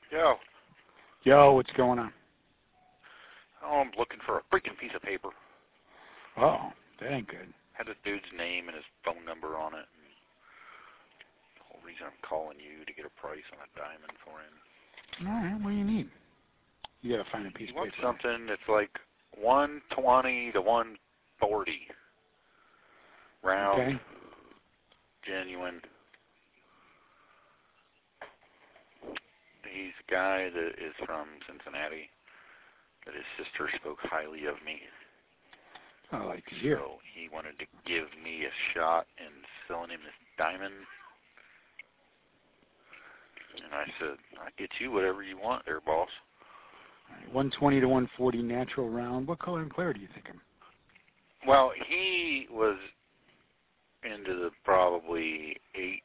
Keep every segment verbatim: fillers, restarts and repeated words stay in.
Yo. Yo, what's going on? Oh, I'm looking for a freaking piece of paper. Oh, that ain't good. Had this dude's name and his phone number on it. And the whole reason I'm calling you to get a price on a diamond for him. All right, what do you need? You gotta find a piece He of wants paper. something that's like one twenty to one forty. Round. Okay. Genuine. He's a guy that is from Cincinnati, that his sister spoke highly of me. I like to hear. So he wanted to give me a shot in selling him this diamond. And I said, I'll get you whatever you want there, boss. All right, one twenty to one forty natural round. What color and clarity do you think of? Well, he was into the probably H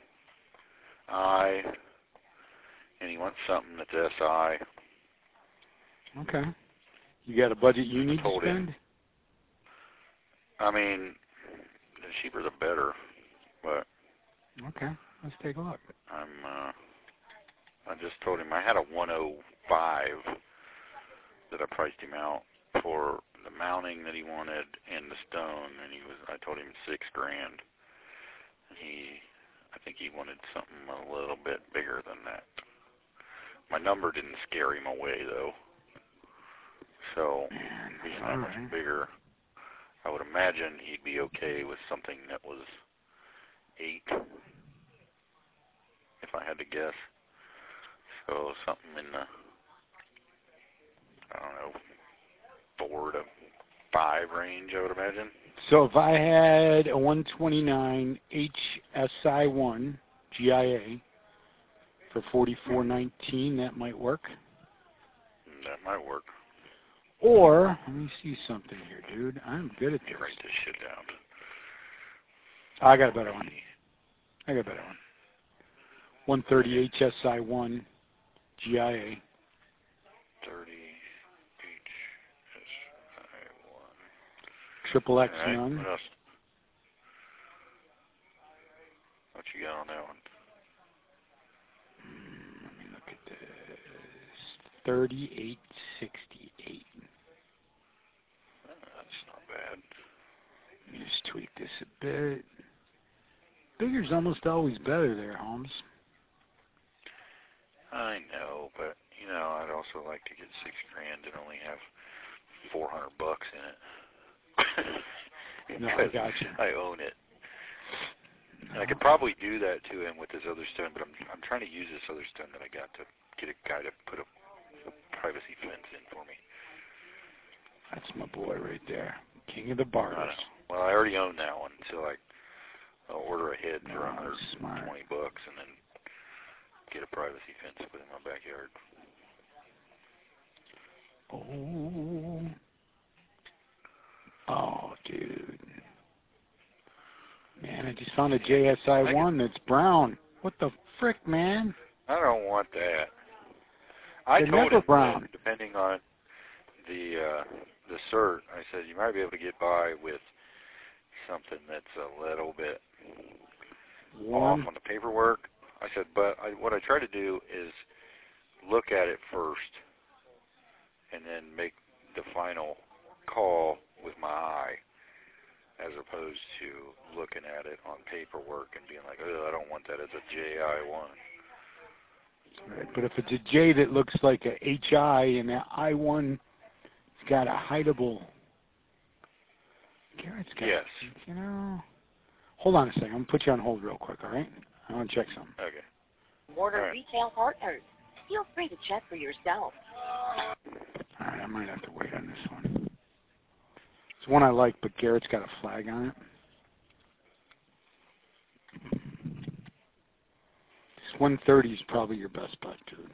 I, and he wants something that's S I. Okay. You got a budget you need to told him. spend? I mean, the cheaper the better, but Okay, let's take a look. I'm, uh, I just told him I had a one oh five that I priced him out for the mounting that he wanted and the stone, and he was, I told him six grand. And he, I think he wanted something a little bit bigger than that. My number didn't scare him away though, so being that much right. bigger, I would imagine he'd be okay with something that was eight, if I had to guess. So something in the, I don't know, four to five range, I would imagine. So if I had a one twenty-nine H S I one G I A for forty-four nineteen, that might work. That might work. Or, let me see something here, dude. I'm good at Let me this. write this shit down. I got a better one. I got a better one. one thirty H S I one G I A. thirty H S I one. Triple X All right, none. what else? What you got on that one? Mm, let me look at this. thirty-eight sixty-eight. Oh, that's not bad. Let me just tweak this a bit. Bigger's almost always better there, Holmes. I know, but you know, I'd also like to get six grand and only have four hundred bucks in it. No, I got you. I own it. No. And I could probably do that to him with this other stone, but I'm I'm trying to use this other stone that I got to get a guy to put a privacy fence in for me. That's my boy right there. King of the barbers. Well, I already own that one, so I, I'll order ahead for No, one hundred twenty smart. bucks and then get a privacy fence put in my backyard. Oh. Oh, dude. Man, I just found a J S I one that's brown. What the frick, man? I don't want that. I They're told never him brown. that depending on the uh, the cert, I said you might be able to get by with something that's a little bit Warm. off on the paperwork. I said, but I, what I try to do is look at it first and then make the final call with my eye, as opposed to looking at it on paperwork and being like, oh, I don't want that as a J I one. Right, but if it's a J that looks like a H I and that I one, it's got a hideable. Garrett's got, Yes. you know. Hold on a second. I'm going to put you on hold real quick, all right? I want to check something. Okay. Border Right. Retail Partners. Feel free to check for yourself. All right, I might have to wait on this one. It's one I like, but Garrett's got a flag on it. This one thirty is probably your best bet, dude.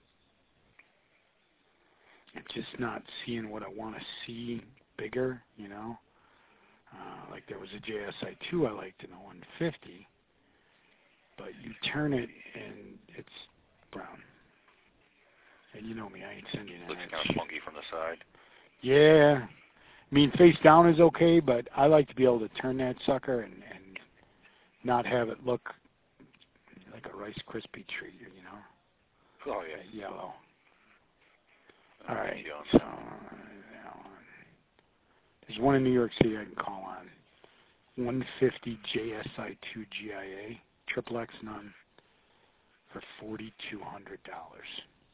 I'm just not seeing what I want to see bigger, you know. Uh, like there was a J S I two I liked in the one fifty, but you turn it and it's brown. And you know me, I ain't sending it. Looks kind of funky from the side. Yeah. I mean, face down is okay, but I like to be able to turn that sucker and, and not have it look like a Rice Krispie treat, you know. Oh, yeah. that yellow. I'll All get right. you on So that. that one. There's one in New York City I can call on. one fifty J S I two G I A, triple X none, for forty-two hundred dollars.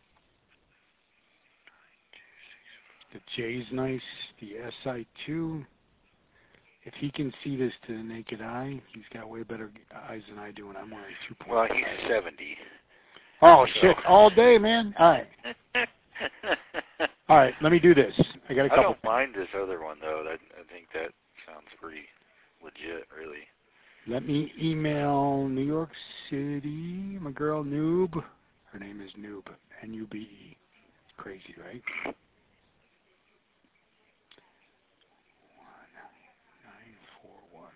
The J's nice. The S I two, if he can see this to the naked eye, he's got way better eyes than I do, and I'm wearing two point five. Well, he's seventy. Oh, so. shit. All day, man. All right. All right, let me do this. I got a I couple. don't mind this other one, though. That I think that sounds pretty legit, really. Let me email New York City, my girl Noob. Her name is Noob, N U B E. Crazy, right? one nine four one.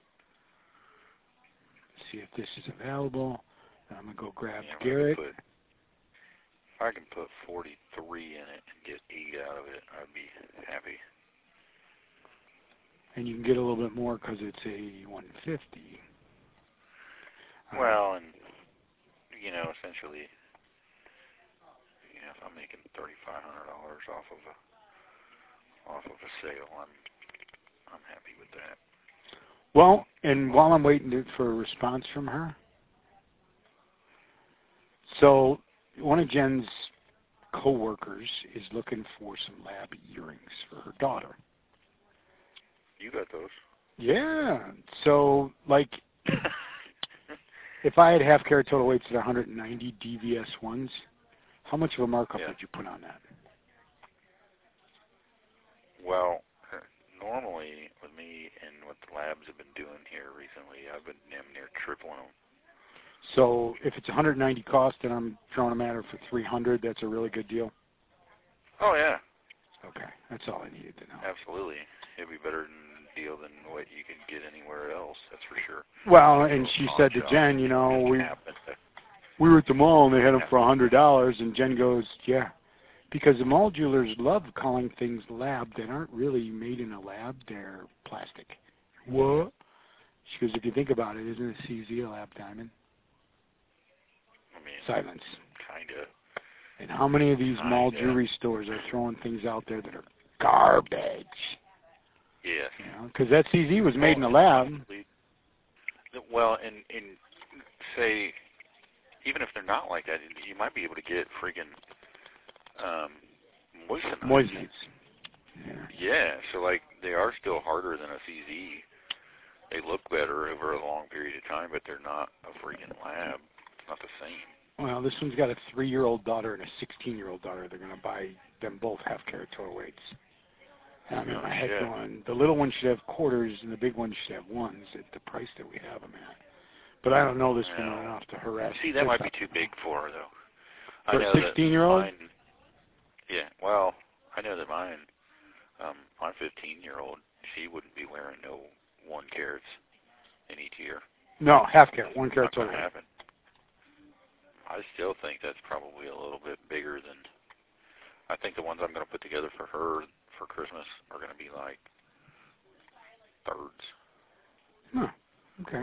See if this is available. I'm going to go grab Yeah, if I Garrett. could put, if I can put forty-three in it and get eight out of it, I'd be happy. And you can get a little bit more because it's a one fifty. Well, and, you know, essentially, you know, if I'm making thirty-five hundred dollars off of a off of a sale, I'm I'm happy with that. Well, and while I'm waiting to, for a response from her, so one of Jen's coworkers is looking for some lab earrings for her daughter. You got those. Yeah. So, like, if I had half carat total weights at one hundred ninety D V S ones, how much of a markup Yeah. would you put on that? Well, normally with me and what the labs have been doing here recently, I've been damn near tripling them. So if it's one hundred ninety cost and I'm throwing them at her for three hundred, that's a really good deal? Oh, yeah. Okay. That's all I needed to know. Absolutely. It'd be better than deal than what you could get anywhere else, that's for sure. Well, and she Pawn said to shop. Jen, you know, we Happen to- we were at the mall and they had them for one hundred dollars, and Jen goes, yeah, because the mall jewelers love calling things lab that aren't really made in a lab. They're plastic. What? She goes, if you think about it, isn't a C Z a lab diamond? I mean, Silence. kind of. And how many of these mall Kinda. jewelry stores are throwing things out there that are garbage? Yes. You know, because that C Z was made in a Well, lab. Well, and, and say, even if they're not like that, you might be able to get friggin' um, moissanite. Moissanite. Yeah. Yeah, so like they are still harder than a C Z. They look better over a long period of time, but they're not a friggin' lab. It's not the same. Well, this one's got a three-year-old daughter and a sixteen-year-old daughter. They're going to buy them both half-carat total weights. And I'm in Oh, my head shit. going, the little one should have quarters and the big one should have ones at the price that we have them at. But I don't know this Yeah. woman enough to harass. See, that might be too big for her, though. I For a know that sixteen-year-old? mine- Yeah, well, I know that mine, um, my fifteen-year-old, she wouldn't be wearing no one carats in each year. No, half-carat, one It's carat not going total to weight. happen. I still think that's probably a little bit bigger than. I think the ones I'm going to put together for her for Christmas are going to be like thirds Huh. Okay.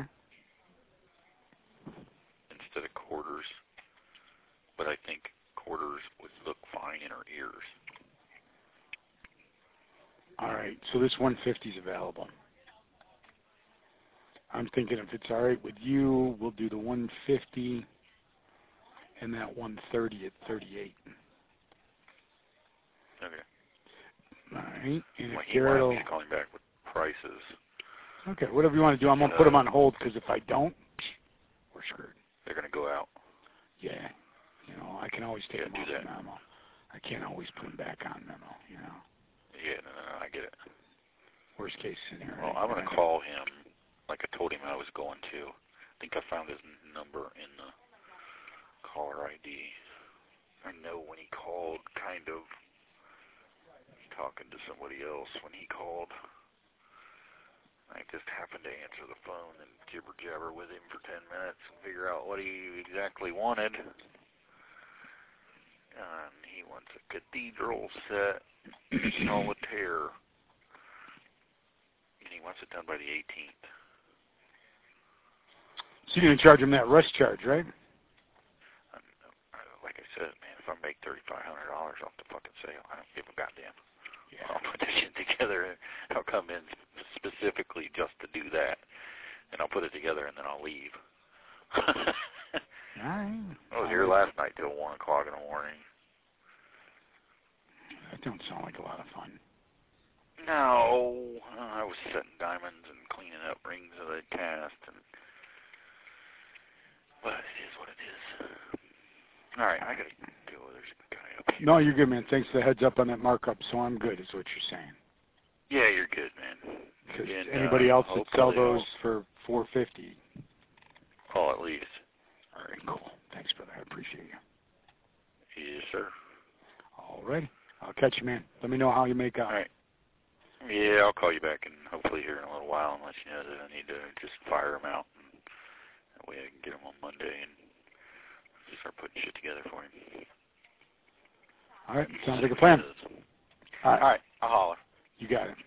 instead of quarters. But I think quarters would look fine in her ears. All right, so this one fifty is available. I'm thinking if it's all right with you, we'll do the one fifty and that one thirty at thirty-eight. Okay. All right, and Well, if he Garrett might will, be calling back with prices. okay, whatever you want to do, I'm going to put them on hold because if I don't, we're screwed. They're going to go out. Yeah, you know, I can always take Yeah, them do off that. the memo. I can't always put them back on memo, you know. Yeah, no, no, no, I get it. Worst case scenario. Well, I'm going to call him like I told him I was going to. I think I found his number in the caller I D. I know when he called, kind of talking to somebody else when he called. I just happened to answer the phone and jibber jabber with him for ten minutes and figure out what he exactly wanted. And he wants a cathedral set, solitaire, and he wants it done by the eighteenth. So you're going to charge him that rush charge, right? Um, like I said, man, if I make thirty-five hundred dollars off the fucking sale, I don't give a goddamn. Yeah. I'll put this shit together, and I'll come in specifically just to do that, and I'll put it together, and then I'll leave. All right. I was here last night till one o'clock in the morning. That don't sound like a lot of fun. No, I was setting diamonds and cleaning up rings that I'd cast, and but it is what it is. All right, I gotta go. There's a guy up here. No, you're good, man. Thanks for the heads up on that markup, so I'm good, is what you're saying. Yeah, you're good, man. Because And, anybody uh, else would sell hopefully those for four fifty. Oh, at least. All right, cool. Thanks, brother. I appreciate you. Yes, sir. All right. I'll catch you, man. Let me know how you make out. All right. Yeah, I'll call you back and hopefully here in a little while and let you know that I need to just fire them out. And that way I can get them on Monday and start putting shit together for him. All right. Sounds like a plan. All right. All right. I'll holler. You got it.